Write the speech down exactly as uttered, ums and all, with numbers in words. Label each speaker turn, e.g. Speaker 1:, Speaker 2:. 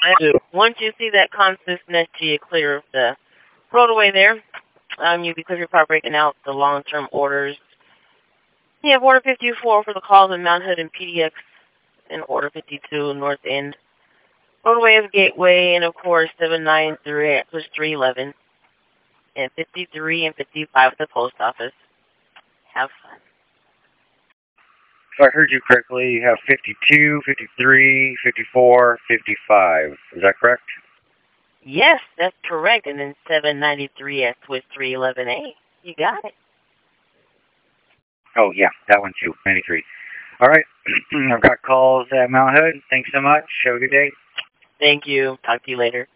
Speaker 1: Once you see that consistent S G clear of the roadway there, um, you can clear your part breaking out the long-term orders. You have order fifty-four for the calls in Mount Hood and P D X, and order fifty-two North End. Roadway of Gateway, and of course seven nine three was three eleven, and fifty-three and fifty-five at the post office. Have fun.
Speaker 2: If I heard you correctly, you have fifty-two, fifty-three, fifty-four, fifty-five. Is that correct?
Speaker 1: Yes, that's correct. And then seven ninety-three at Twist three eleven A. You got it.
Speaker 2: Oh, yeah, that one too, ninety-three. All right, I've got calls at Mount Hood. Thanks so much. Have a good day.
Speaker 1: Thank you. Talk to you later.